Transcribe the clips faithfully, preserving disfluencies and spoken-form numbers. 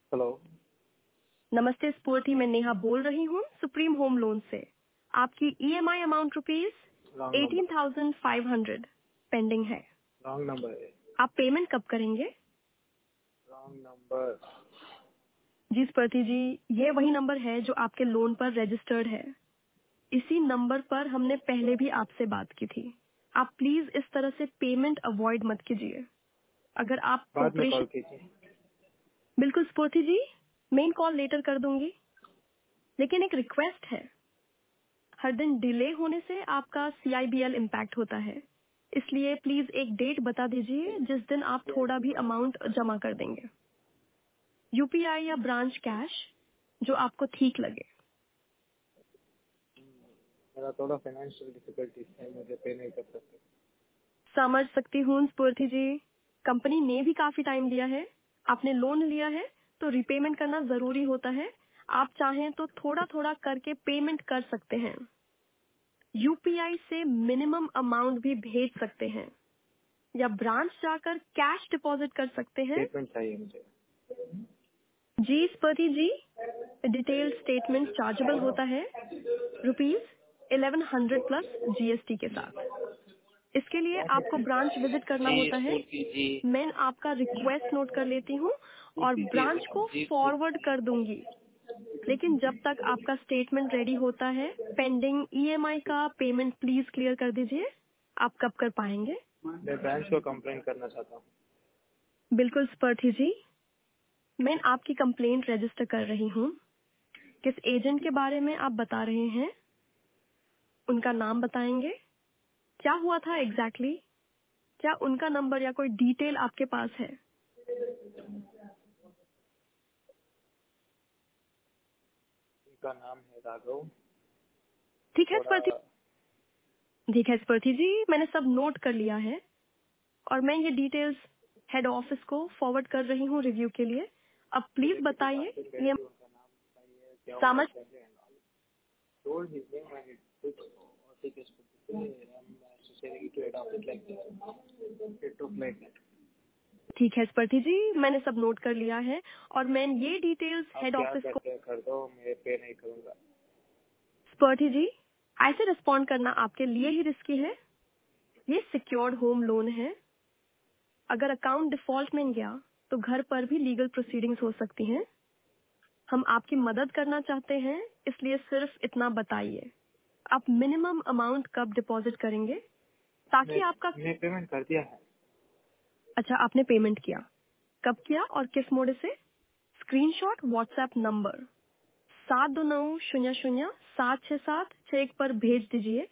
Hello. नमस्ते स्फूर्ति, मैं नेहा बोल रही हूँ सुप्रीम होम लोन से। आपकी EMI amount rupees wrong eighteen number. Thousand five hundred pending है। रॉन्ग नंबर है। आप पेमेंट कब करेंगे? Wrong number. जी स्फूर्ति जी, ये वही नंबर है जो आपके लोन पर रजिस्टर्ड है। इसी नंबर पर हमने पहले भी आपसे बात की थी। आप प्लीज इस तरह से पेमेंट अवॉइड मत कीजिए। अगर आप बाद में कोऑपरेशन। कॉल कीजिए। बिल्कुल स्फूर्ति जी, मेन कॉल लेटर कर दूंगी, लेकिन एक रिक्वेस्ट है। हर दिन डिले होने से आपका सीआईबीएल इम्पैक्ट होता है, इसलिए प्लीज एक डेट बता दीजिए जिस दिन आप थोड़ा भी अमाउंट जमा कर देंगे। यूपीआई या ब्रांच कैश, जो आपको ठीक लगे। मेरा थोड़ा फाइनेंशियल डिफिकल्टीज है, मुझे पे नहीं कर सकते। समझ सकती हूँ स्फूर्ति जी, कंपनी ने भी काफी टाइम लिया है। आपने लोन लिया है तो रिपेमेंट करना जरूरी होता है। आप चाहें तो थोड़ा थोड़ा करके पेमेंट कर सकते हैं। यूपीआई से मिनिमम अमाउंट भी भेज सकते हैं या ब्रांच जाकर कैश डिपॉजिट कर सकते हैं। स्टेटमेंट चाहिए मुझे। जी स्पति जी, डिटेल स्टेटमेंट चार्जेबल होता है rupees eleven hundred plus GST के साथ। इसके लिए आपको ब्रांच विजिट करना जी होता है। स्फूर्ति जी। मैं आपका रिक्वेस्ट नोट कर लेती हूँ और स्फूर्ति जी। ब्रांच को जी स्फूर्ति फॉरवर्ड जी। कर दूंगी। लेकिन जब तक आपका स्टेटमेंट रेडी होता है, पेंडिंग ईएमआई का पेमेंट प्लीज क्लियर कर दीजिए। आप कब कर पाएंगे? मैं बैंक को कंप्लेंट करना चाहता हूँ। बिल्कुल स्पर्धी जी, मैं आपकी कंप्लेंट रजिस्टर कर रही हूँ। किस एजेंट के बारे में आप बता रहे हैं? उनका नाम बताएंगे? क्या हुआ था एग्जैक्टली exactly? क्या उनका नंबर या कोई डिटेल आपके पास है? उनका नाम है राघव। ठीक है थोड़ा स्पर्धी। ठीक है स्पर्धी जी, मैंने सब नोट कर लिया है और मैं ये डिटेल्स हेड ऑफिस को फॉरवर्ड कर रही हूँ रिव्यू के लिए। अब प्लीज नेगेटिव बताइए बातें ये कैसे, उनका नाम बताइए, क्या हुआ समझ। कैसे। Told his name and it ठीक है स्फूर्ति जी। हम सोचेंगे to adopt it like this. It took like that. ठीक है स्पर्धी जी, मैंने सब नोट कर लिया है और मैं ये डिटेल्स आप हेड क्या ऑफिस को। करते हैं कर दो, मैं पे नहीं करूंगा। स्पर्धी जी, ऐसे रिस्पॉन्ड करना आपके लिए ही रिस्की है। ये सिक्योर्ड होम लोन है। अगर अकाउंट डिफॉल्ट में गया तो घर पर भी लीगल प्रोसीडिंग्स हो सकती हैं। हम आपकी मदद करना चाहते हैं, इसलिए सिर्फ इतना बताइए, आप मिनिमम अमाउंट कब डिपॉजिट करेंगे ताकि मैं आपका। मैं पेमेंट कर दिया है। अच्छा, आपने पेमेंट किया, कब किया और किस मोड से? स्क्रीनशॉट व्हाट्सएप नंबर सात दो नौ शून्य शून्य सात छह सात छह एक पर भेज दीजिए।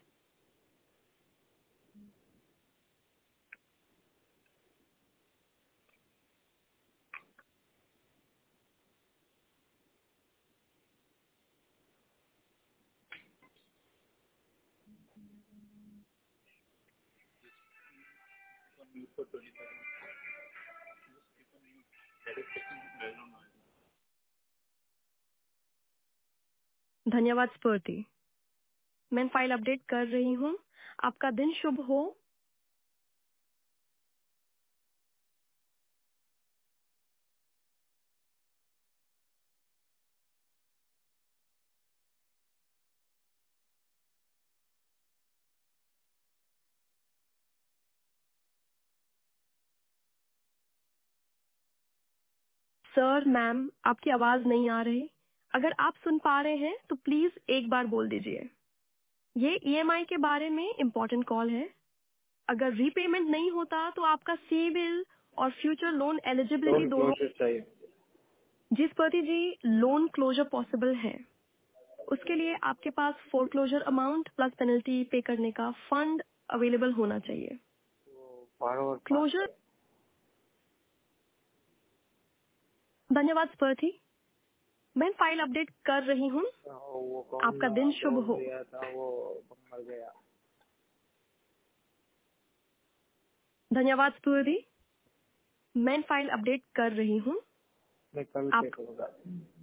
धन्यवाद स्फूर्ति, मैं फाइल अपडेट कर रही हूँ। आपका दिन शुभ हो। सर मैम, आपकी आवाज नहीं आ रही। अगर आप सुन पा रहे हैं तो प्लीज एक बार बोल दीजिए। ये ईएमआई के बारे में इम्पोर्टेंट कॉल है। अगर रीपेमेंट नहीं होता तो आपका सिविल और फ्यूचर लोन एलिजिबिलिटी लोन दोनों। क्लोजर चाहिए मुझे। जिस पति जी, लोन क्लोजर पॉसिबल है, उसके लिए आपके पास foreclosure amount plus penalty pay करने का फंड अवेलेबल होना चाहिए। वो फॉरवर्ड पास क्लोजर। है। धन्यवाद स्पर्धी, मैं फाइल अपडेट कर रही हूँ। वो कौन आपका दिन शुभ लोन हो। लिया था वो मर गया। धन्यवाद स्पर्धी, मैं फाइल अपडेट कर रही हूँ। मैं कल पे आप करूंगा।